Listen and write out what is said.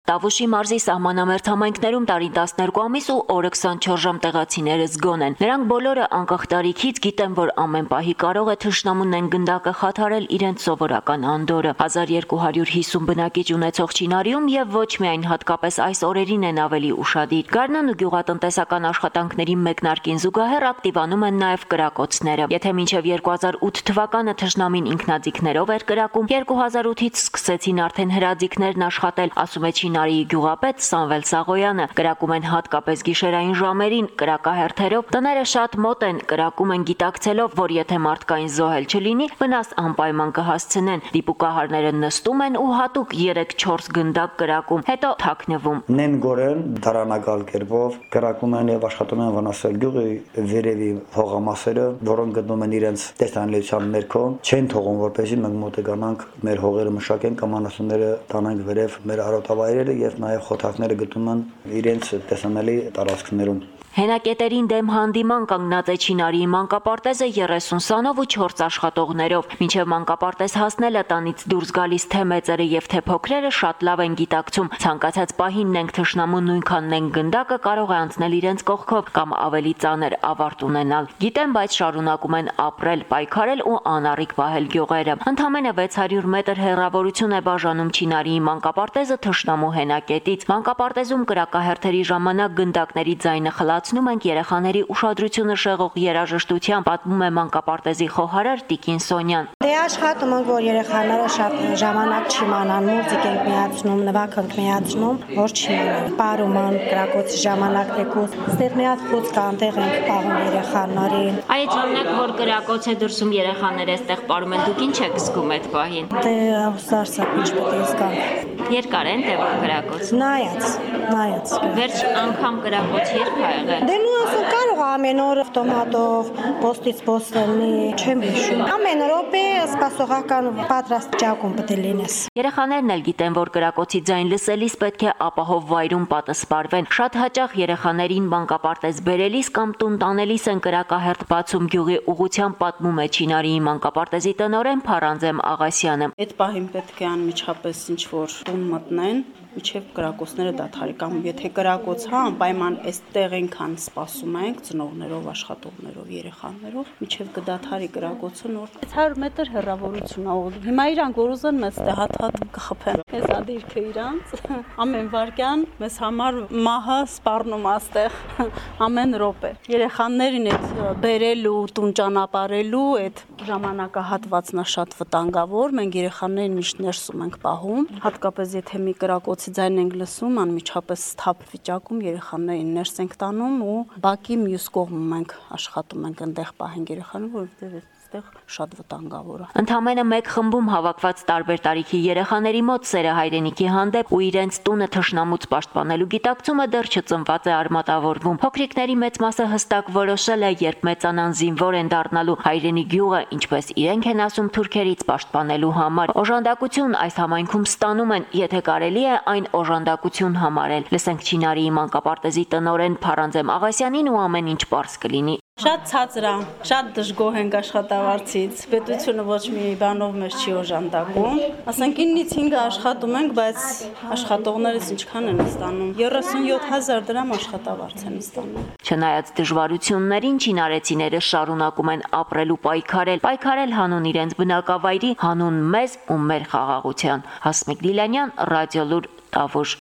Տավուշի մարզի սահմանամերձ համայնքներում տարին 12 ամիս ու օրը 24 ժամ տեղացիները զգոն են։ Նրանք բոլորը անկախ տարիքից գիտեն, որ ամեն պահի կարող է թշնամուն են գնդակը խաթարել իրենց սովորական անդորը։ 1250 բնակիչ ունեցող Չինարիում եւ ոչ միայն հատկապես այս օրերին են ավելի ուշադիր։ Գարնան ու գյուղատնտեսական աշխատանքների մեկնարկին զուգահեռ ակտիվանում են նաեւ կրակոցները։ Եթե մինչեւ 2008 թվականը թշնամին ինքնաձիգներով էր կրակում, 2008-ից սկսեցին արդեն հրաձիգներն աշխատել, ասում է Չինարիի գյուղապետ Սամվել Սաղոյանը։ Կրակում են հատկապես գիշերային ժամերին, կրակահերթերով, տները շատ մոտ են, կրակում են գիտակցելով, որ եթե մարդկային զոհել չլինի, վնաս անպայման կհասցնեն։ Դիպուկահարները նստում են ու հատուկ 3-4 գնդակ կրակում, հետո թաքնվում։ Նենգորեն դարանակալ կերպով կրակում են եւ աշխատում են վնասել գյուղի վերևի հողամասերը, որոնք գտնում են իրենց տեսանելիության ներքո, չեն թողում, որպեսզի մենք մոտեկանանք մեր հողերը մշակենք, կամանասունները տանենք վերև մեր արոտավայրերը եւ նաեւ խոթակները գտնում են իրենց տեսանելի տարածքներում։ Հենակետերին դեմ հանդիման կանգնած է Չինարիի մանկապարտեզը 30 սանով ու 4 աշխատողներով։ Մինչև մանկապարտեզ հասնելը տանից դուրս գալիս թե մեծերը եւ թե փոքրերը շատ լավ են գիտակցում։ Ցանկացած պահին ենք թշնամուն նույնքանն են գնդակը կարող է անցնել իրենց կողքով կամ ավելի ծանր ավարտ ունենալ։ Գիտեն, բայց շարունակում են ապրել, պայքարել ու անառիկ պահել գյուղերը։ Ընդամենը 600 մետր հեռավորություն է բաժանում Չինարիի մանկապարտեզը թշնամու հենակետից։ Մանկապարտեզում կրակահերթերի ժամանակ գնդակների ձայնը խլացնում ենք երեխաների ուշադրությունը շեղող երաժշտությամբ, պատմում է մանկապարտեզի խոհարար Տիկին Սոնյան։ Դե աշխատում ենք, որ երեխաները շատ ժամանակ չիմանան, մուզիկ ենք միացնում, նվագ ենք միացնում, որ չիմանան։ Պարում են կրակոցի ժամանակ թեկուզ, ստեղ մի հատ խոց կա, անտեղ ենք պահում երեխաներին։ Այդ ժամանակ, որ կրակոց է դրսում երեխաները այստեղ պարում են, դուք ինչ եք զգում այդ պահին։ Դե սարսափ ինչ պետք է զգանք։ Երկար են տևում կրակոց։ Նայած։ Վերջ անգամ կրակոց երբ ա եղել։ Դե նույն ասում կարող ամեն օր ավտոմատով, պոստից պոստելնի, չեմ հիշում։ Ամեն րոպե սպասողական պատրաստ ճակում պետք է լինես։ Երեխաներն էլ գիտեն, որ կրակոցի ձայն լսելիս պետք է ապահով վայրում պատսպարվեն։ Շատ հաճախ երեխաներին մանկապարտեզ բերելիս կամ տուն տանելիս են կրակահերթ բացում գյուղի ուղղությամբ, պատմում է Չինարիի մանկապարտեզի տնօրեն Փարանձեմ Աղասյանը։ Այդ պահին պետք է անմիջապես ինչ-որ տուն մտնեն, միջև կրակոցները դադարի կամ եթե կրակոց անպայման այստեղ ենքան սպասում ենք ծնողներով, աշխատողներով, երեխաներով, միջև կդադարի կրակոցը նոր 600 մետր հեռավորություն ա։ Հիմա իրանք որ ուզեն մեզ հատ կխփեն։ Այս ադիրքը իրանք ամեն վարքյան մեզ համար մահը սպառնում աստեղ ամեն րոպե։ Երեխաներին այդ բերելու, տուն ճանապարհելու այդ ժամանակահատվածն է շատ վտանգավոր։ Մենք երեխաներին միշտ ներսում ենք պահում, հատկապես եթե մի կրակոցի ձայն ենք լսում, անմիջապես թափ վիճակում երեխաներին ներս ենք տանում ու բակի մյուս կողմում ենք աշխատում ենք այնտեղ պահենք երեխաներին, որովհետև այստեղ շատ վտանգավոր է։ Ընդամենը մեկ խմբում հավաքված տարբեր տարիքի երեխաների մոտ սերը հայրենիքի հանդեպ ու իրենց տունը թշնամուց պաշտպանելու գիտակցումը դեռ չծնված է արմատավորվում։ Փոքրիկների մեծ մասը հստակ որոշել է, երբ մեծանան զինվոր են դառնալու հայրենի գյուղը, ինչպես իրենք են ասում, թուրքերից պաշտպանելու համար։ Օժանդակություն այս համայնքում ստանում են, եթե կարելի է այն օժանդակություն համարել։ Լսենք Չինարիի մանկապարտեզի տնօրեն Փարանձեմ Աղասյանին ու ամեն ինչ պարզ կլինի։ Շատ ցածր է, շատ դժգոհ ենք աշխատավարձից։ Պետությունը ոչ մի բանով մեզ չի օժանդակում։ Ասենք 9-ից 5-ը աշխատում ենք, բայց աշխատողներս ինչքան են ստանում։ 37000 դրամ աշխատավարձ են ստանում։ Չնայած դժվարություններին, չինարեցիները շարունակում են ապրել ու պայքարել հանուն իրենց բնակավայրի, հանուն մեզ ու մեր խաղաղության։ Հասմիկ Դիլանյան, Ռադիոլուր, Տավուշ։